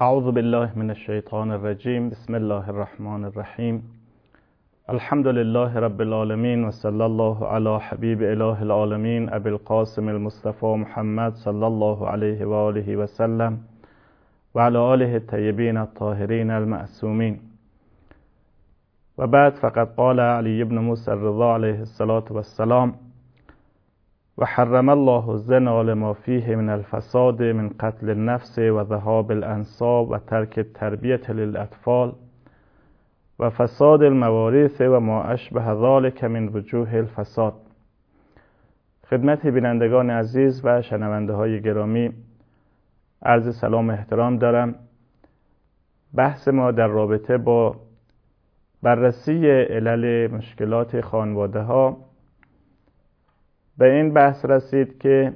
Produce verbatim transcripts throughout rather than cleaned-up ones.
اعوذ بالله من الشیطان الرجیم. بسم الله الرحمن الرحیم. الحمد لله رب العالمین و صلی الله علی حبیب اله العالمین ابی القاسم المصطفى محمد صلی الله علیه و آله و سلم و علی آله الطیبین الطاهرین المعصومین. و بعد، فقد قال علی بن موسی الرضا علیه الصلاة والسلام: و حرم الله الزنا لما فیه من الفساد من قتل النفس و ذهاب الانصاب و ترک التربیة للاطفال و فساد الموارث و ما اشبه ذلك من وجوه الفساد. خدمت بینندگان عزیز و شنونده های گرامی عرض سلام و احترام دارم. بحث ما در رابطه با بررسی علل مشکلات خانواده ها به این بحث رسید که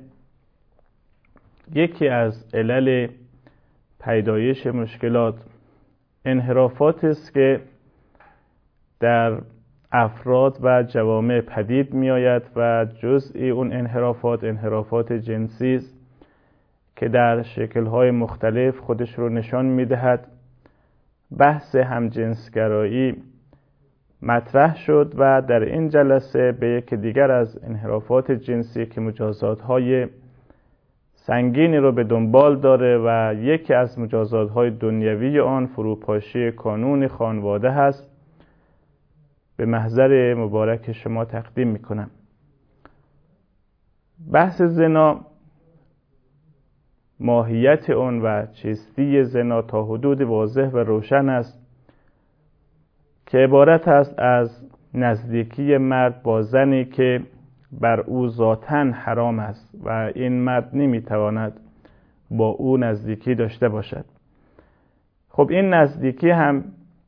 یکی از علل پیدایش مشکلات انحرافات است که در افراد و جوامع پدید می آید و جزئی اون انحرافات انحرافات جنسی است که در شکل‌های مختلف خودش رو نشان می دهد. بحث همجنسگرایی مطرح شد و در این جلسه به یکی دیگر از انحرافات جنسی که مجازات‌های سنگینی رو به دنبال داره و یکی از مجازات‌های دنیوی آن فروپاشی کانون خانواده هست به محضر مبارک شما تقدیم میکنم. بحث زنا، ماهیت آن و چیستی زنا تا حدود واضح و روشن است که عبارت است از نزدیکی مرد با زنی که بر او ذاتاً حرام است و این مرد نمیتواند با او نزدیکی داشته باشد. خب این نزدیکی هم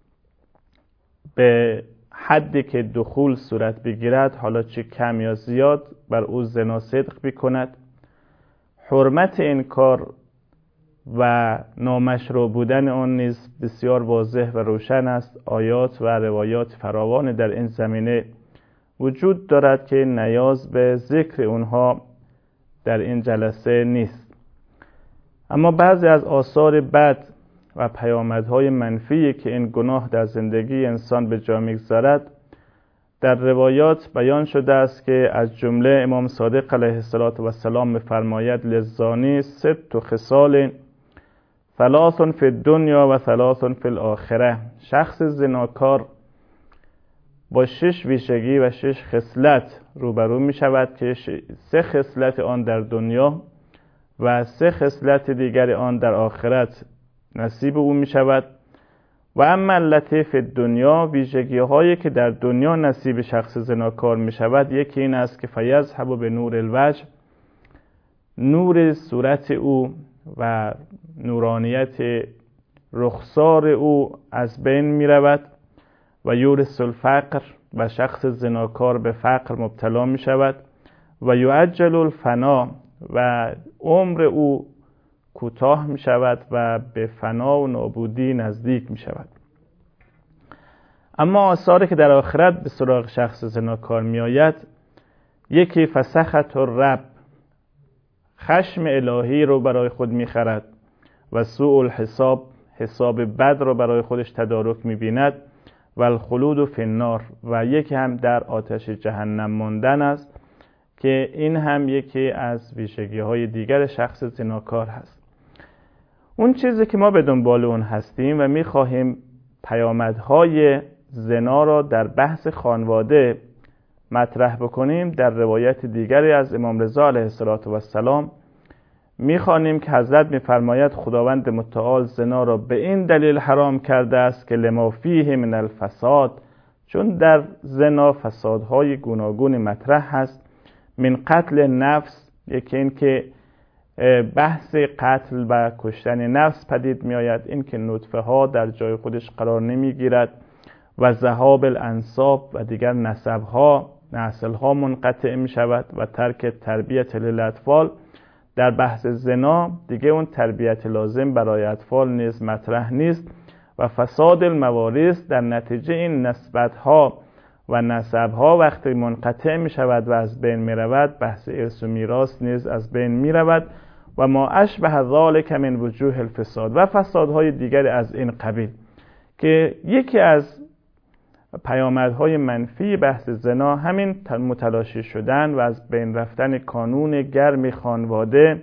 به حدی که دخول صورت بگیرد، حالا چه کم یا زیاد، بر او زنا صدق بکند. حرمت این کار و نامشروع بودن آن نیز بسیار واضح و روشن است. آیات و روایات فراوان در این زمینه وجود دارد که نیاز به ذکر اونها در این جلسه نیست. اما بعضی از آثار بد و پیامدهای منفی که این گناه در زندگی انسان به جا می‌گذارد در روایات بیان شده است که از جمله امام صادق علیه السلام می‌فرماید: للزانی ست خصال ثلاث فی الدنیا و ثلاث فی الاخره. شخص زناکار با شش ویژگی و شش خصلت روبرو می شود که سه خصلت آن در دنیا و سه خصلت دیگر آن در آخرت نصیب او می شود. و اما التی فی الدنیا، ویژگی هایی که در دنیا نصیب شخص زناکار می شود، یکی این است که فیذهب به نور الوجه، نور صورت او و نورانیت رخسار او از بین می رود. و یورث الفقر، و شخص زناکار به فقر مبتلا می شود. و یعجل الفنا، و عمر او کوتاه می شود و به فنا و نابودی نزدیک می شود. اما آثاری که در آخرت به سراغ شخص زناکار می آید، یکی فسخط الرب، خشم الهی رو برای خود می خرد و سوء الحساب، حساب بد رو برای خودش تدارک می بیند. و الخلود فی النار، و یکی هم در آتش جهنم ماندن است که این هم یکی از ویژگی های دیگر شخص زناکار هست. اون چیزی که ما به دنبال اون هستیم و می خواهیم پیامدهای زنا را در بحث خانواده مطرح بکنیم، در روایت دیگری از امام رضا علیه السلام می‌خوانیم که حضرت می‌فرماید: خداوند متعال زنا را به این دلیل حرام کرده است که لما فیه من الفساد، چون در زنا فسادهای گوناگون مطرح هست. من قتل نفس، یکی این که بحث قتل و کشتن نفس پدید می‌آید، این که نطفه ها در جای خودش قرار نمی‌گیرد. و ذهاب الانساب، و دیگر نسب ها نسل ها منقطع می‌شود. و ترک تربیت للاطفال، در بحث زنا دیگه اون تربیت لازم برای اطفال نیز مطرح نیست. و فساد الموارث، در نتیجه این نسبت ها و نسب ها وقتی منقطع می شود و از بین می رود، بحث ارث و میراث نیز از بین می رود و ما اشبه ذلک من وجوه الفساد و فسادهای دیگر از این قبیل، که یکی از پیامدهای منفی بحث زنا همین متلاشی شدن و از بین رفتن کانون گرم خانواده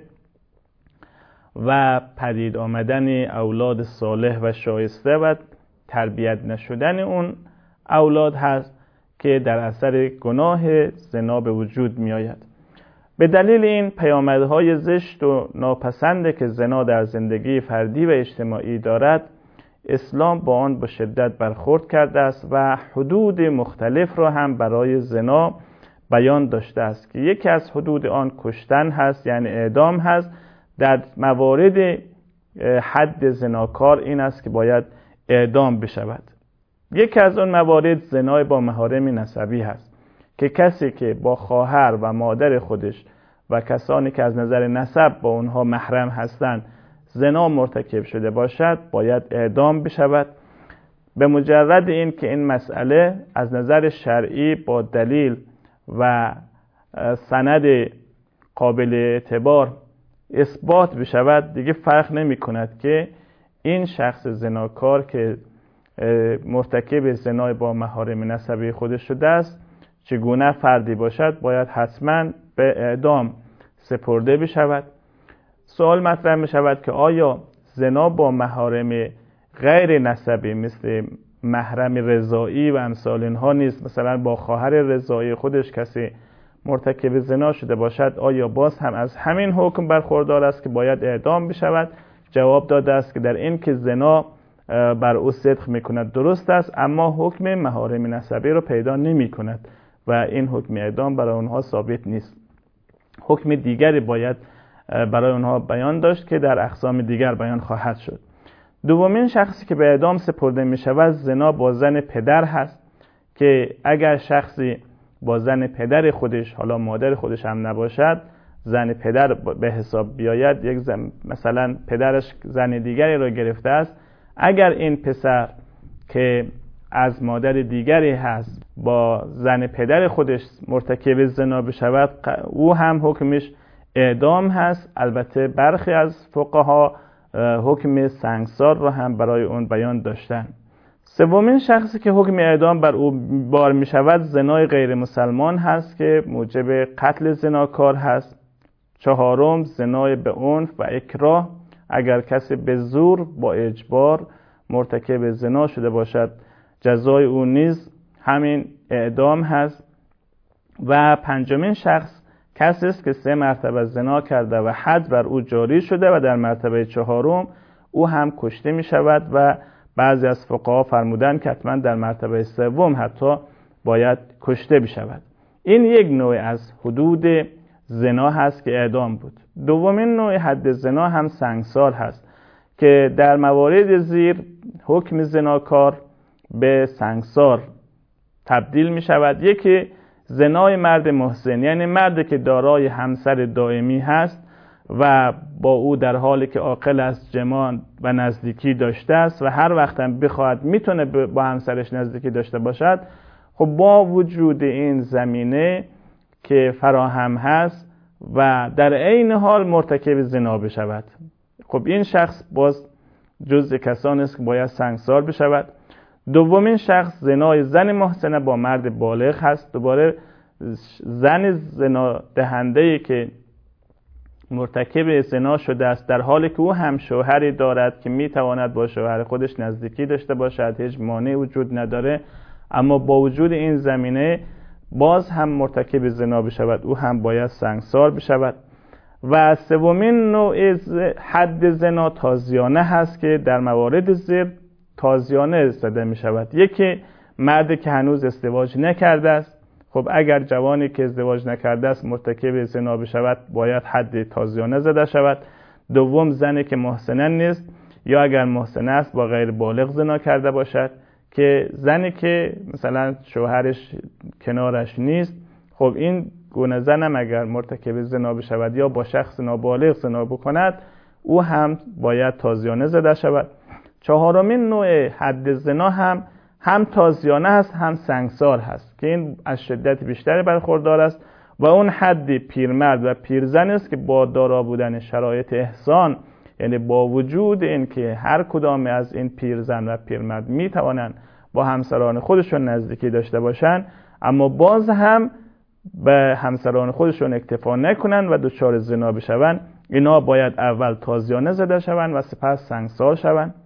و پدید آمدن اولاد صالح و شایسته و تربیت نشدن اون اولاد هست که در اثر گناه زنا به وجود می آید. به دلیل این پیامدهای زشت و ناپسنده که زنا در زندگی فردی و اجتماعی دارد، اسلام با آن به شدت برخورد کرده است و حدود مختلف را هم برای زنا بیان داشته است که یکی از حدود آن کشتن هست، یعنی اعدام هست. در موارد حد زناکار این است که باید اعدام بشود. یکی از آن موارد زنای با محارم نسبی هست که کسی که با خواهر و مادر خودش و کسانی که از نظر نسب با اونها محرم هستند زنا مرتکب شده باشد باید اعدام بشود. به مجرد این که این مسئله از نظر شرعی با دلیل و سند قابل اعتبار اثبات بشود، دیگه فرق نمی کند که این شخص زناکار که مرتکب زنای با محارم نسبی خودش شده است چگونه فردی باشد، باید حتما به اعدام سپرده بشود. سوال مطرح می شود که آیا زنا با محارم غیر نسبی مثل محرم رضاعی و امثال اینها نیست، مثلا با خواهر رضاعی خودش کسی مرتکب زنا شده باشد، آیا باز هم از همین حکم برخوردار است که باید اعدام بشود؟ جواب داده است که در این که زنا بر او صدق می کند درست است، اما حکم محارم نسبی رو پیدا نمی کند و این حکم اعدام برای اونها ثابت نیست. حکم دیگری باید برای اونها بیان داشت که در اقسام دیگر بیان خواهد شد. دومین شخصی که به اعدام سپرده می شود زنا با زن پدر هست که اگر شخصی با زن پدر خودش، حالا مادر خودش هم نباشد، زن پدر به حساب بیاید، یک زن مثلا پدرش زن دیگری را گرفته است، اگر این پسر که از مادر دیگری هست با زن پدر خودش مرتکب زنا بشود، او هم حکمش اعدام هست. البته برخی از فقها حکم سنگسار را هم برای اون بیان داشتن. سومین شخصی که حکم اعدام بر او بار می شود زنای غیر مسلمان هست که موجب قتل زناکار هست. چهارم زنای به عنف و اکراه، اگر کسی به زور با اجبار مرتکب زنا شده باشد جزای او نیز همین اعدام هست. و پنجمین شخص کسی است که سه مرتبه زنا کرده و حد بر او جاری شده و در مرتبه چهارم او هم کشته می شود و بعضی از فقها فرمودند که حتما در مرتبه سوم حتی باید کشته بشود. این یک نوع از حدود زنا هست که اعدام بود. دومین نوع حد زنا هم سنگسار هست که در موارد زیر حکم زناکار به سنگسار تبدیل می شود. یکی زنای مرد محسن، یعنی مردی که دارای همسر دائمی هست و با او در حالی که عاقل است جماع و نزدیکی داشته است و هر وقت هم بخواهد میتونه با همسرش نزدیکی داشته باشد. خب با وجود این زمینه که فراهم هست و در عین حال مرتکب زنا بشود، خب این شخص باز جزء کسانی است که باید سنگسار بشود. دومین شخص زنای زن محسنه با مرد بالغ هست. دوباره زن زنا دهنده‌ای که مرتکب زنا شده است در حالی که او هم شوهری دارد که میتواند با شوهر خودش نزدیکی داشته باشد، هیچ مانعی وجود نداره، اما با وجود این زمینه باز هم مرتکب زنا بشود، او هم باید سنگسار بشود. و سومین نوع حد زنا تازیانه هست که در موارد زیر تازیانه زده می شود. یکی مردی که هنوز ازدواج نکرده است، خب اگر جوانی که ازدواج نکرده است مرتکب زنا بشود باید حد تازیانه زده شود. دوم زنی که محسنه نیست یا اگر محسنه است با غیر بالغ زنا کرده باشد، که زنی که مثلا شوهرش کنارش نیست، خب این گونه زنم اگر مرتکب زنا بشود یا با شخص نابالغ زنا بکند او هم باید تازیانه زده شود. چهارمین نوع حد زنا هم هم تازیانه است هم سنگسار هست که این از شدت بیشتری برخوردار است. و اون حد پیرمرد و پیرزن است که با دارا بودن شرایط احسان، یعنی با وجود این که هر کدام از این پیرزن و پیرمرد می توانند با همسران خودشون نزدیکی داشته باشند، اما باز هم به همسران خودشون اکتفا نکنند و دچار زنا بشوند، اینا باید اول تازیانه زده شوند و سپس سنگسار شوند.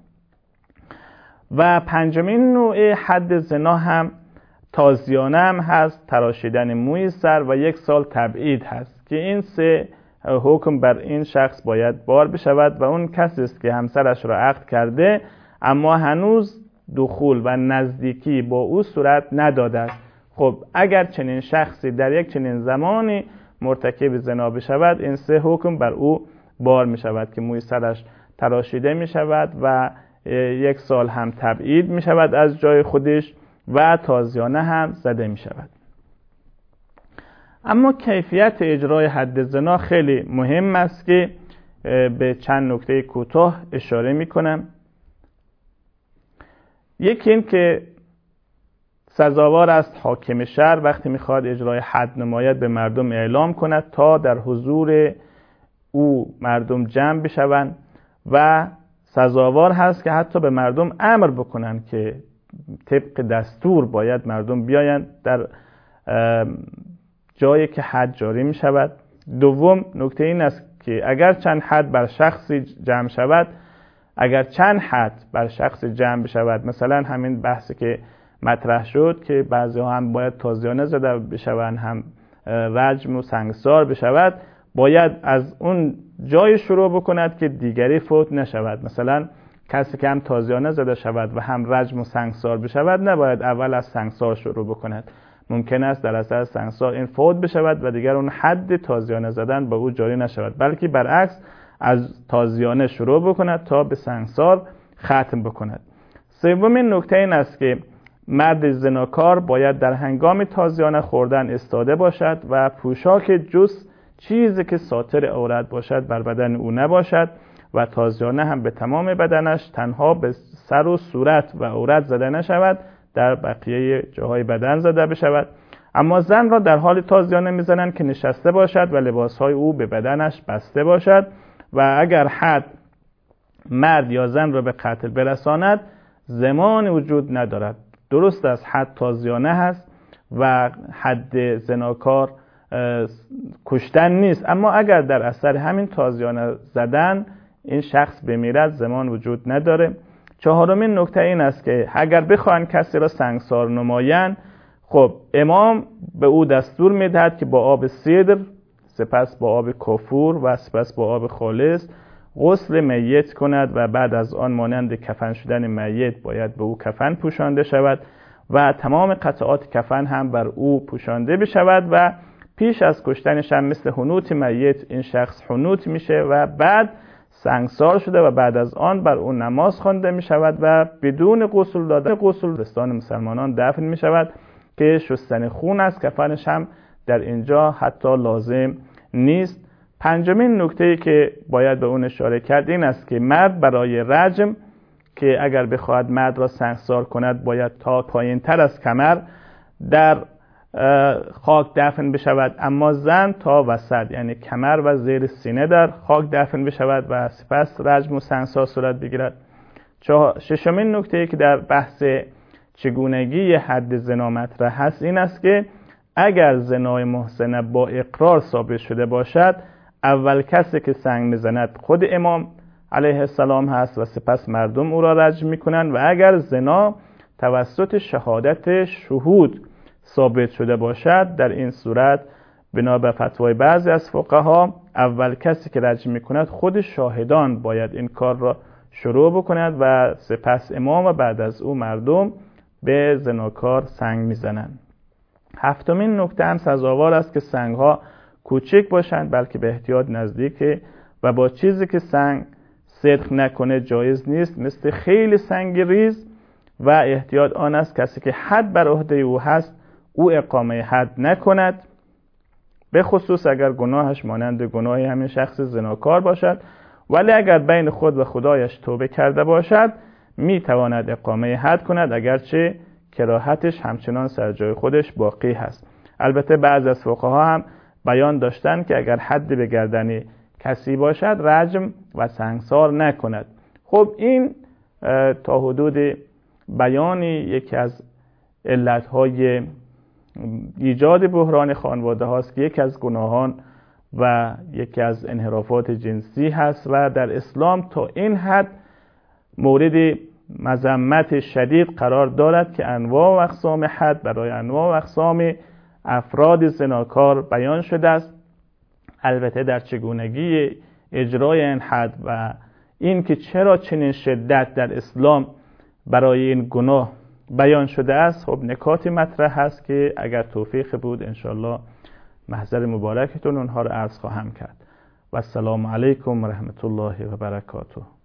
و پنجمین نوع حد زنا هم تازیانه هم هست، تراشیدن موی سر و یک سال تبعید هست که این سه حکم بر این شخص باید بار بشود و اون کسی است که همسرش را عقد کرده اما هنوز دخول و نزدیکی با او صورت نداده است. خب اگر چنین شخصی در یک چنین زمانی مرتکب زنا بشود، این سه حکم بر او بار می شود که موی سرش تراشیده می شود و یک سال هم تبعید می شود از جای خودش و تازیانه هم زده می شود. اما کیفیت اجرای حد زنا خیلی مهم است که به چند نکته کوتاه اشاره می کنم. یکی این که سزاوار است حاکم شهر وقتی میخواد اجرای حد نماید به مردم اعلام کند تا در حضور او مردم جمع بشوند و سزاوار هست که حتی به مردم امر بکنند که طبق دستور باید مردم بیایند در جایی که حد جاری می شود. دوم نکته این است که اگر چند حد بر شخصی جمع شود، اگر چند حد بر شخص جمع بشود، مثلا همین بحثی که مطرح شد که بعضی ها هم باید تازیانه زده بشوند، هم رجم و سنگسار بشود، باید از اون جای شروع بکند که دیگری فوت نشود. مثلا کسی که هم تازیانه زده شود و هم رجم و سنگسار بشود، نباید اول از سنگسار شروع بکند. ممکن است در اثر سنگسار این فوت بشود و دیگر اون حد تازیانه زدن با او جاری نشود، بلکه برعکس از تازیانه شروع بکند تا به سنگسار ختم بکند. سومین نکته این است که مرد زناکار باید در هنگام تازیانه خوردن استاده باشد و پوشاک جز چیزی که ساتر عورت باشد بر بدن او نباشد و تازیانه هم به تمام بدنش، تنها به سر و صورت و عورت زده نشود، در بقیه جاهای بدن زده بشود. اما زن را در حال تازیانه میزنند که نشسته باشد و لباسهای او به بدنش بسته باشد و اگر حد مرد یا زن را به قتل برساند زمان وجود ندارد. درست است حد تازیانه هست و حد زناکار کشتن نیست، اما اگر در اثر همین تازیانه زدن این شخص بمیرد زمان وجود نداره. چهارمین نکته این است که اگر بخواهند کسی را سنگسار نمایند، خب امام به او دستور میدهد که با آب سدر، سپس با آب کافور و سپس با آب خالص غسل میت کند و بعد از آن مانند کفن شدن میت باید به او کفن پوشانده شود و تمام قطعات کفن هم بر او پوشانده بشود و پیش از کشتنش هم مثل حنوط میت این شخص حنوط میشه و بعد سنگسار شده و بعد از آن بر اون نماز خوانده می شود و بدون غسل دادن غسل دستان مسلمانان دفن می شود که شستن خون از کفنش هم در اینجا حتی لازم نیست. پنجمین نکته‌ای که باید به اون اشاره کرد این است که مرد برای رجم که اگر بخواهد مرد را سنگسار کند باید تا پایین تر از کمر در خاک دفن بشود، اما زن تا وسط یعنی کمر و زیر سینه در خاک دفن بشود و سپس رجم و سنگسار صورت بگیرد. ششمین نکته که در بحث چگونگی حد زنا مطرح هست این است که اگر زنای محسنه با اقرار ثابت شده باشد، اول کسی که سنگ میزند خود امام علیه السلام هست و سپس مردم او را رجم میکنند و اگر زنا توسط شهادت شهود ثابت شده باشد، در این صورت بنا به فتوای بعضی از فقها اول کسی که رجم میکند خود شاهدان باید این کار را شروع بکند و سپس امام و بعد از او مردم به زناکار سنگ میزنند. هفتمین نکته هم سزاوار است که سنگ ها کوچک باشند بلکه به احتیاط نزدیک و با چیزی که سنگ صدق نکنه جایز نیست، مثل خیلی سنگ ریز، و احتیاط آن است کسی که حد بر عهده او هست او اقامه حد نکند، به خصوص اگر گناهش مانند گناه همین شخص زناکار باشد، ولی اگر بین خود و خدایش توبه کرده باشد می تواند اقامه حد کند، اگرچه کراهتش همچنان سر جای خودش باقی هست. البته بعضی از فقها هم بیان داشتن که اگر حد به گردن کسی باشد رجم و سنگسار نکند. خب این تا حدود بیانی یکی از علتهای ایجاد بحران خانواده هاست که یکی از گناهان و یکی از انحرافات جنسی هست و در اسلام تا این حد مورد مذمت شدید قرار دارد که انواع و اقسام حد برای انواع و اقسام افراد زناکار بیان شده است. البته در چگونگی اجرای این حد و این که چرا چنین شدت در اسلام برای این گناه بیان شده است، خب نکاتی مطرح هست که اگر توفیق بود انشالله محضر مبارکتون اونها رو عرض خواهم کرد. و السلام علیکم و رحمت الله و برکاته.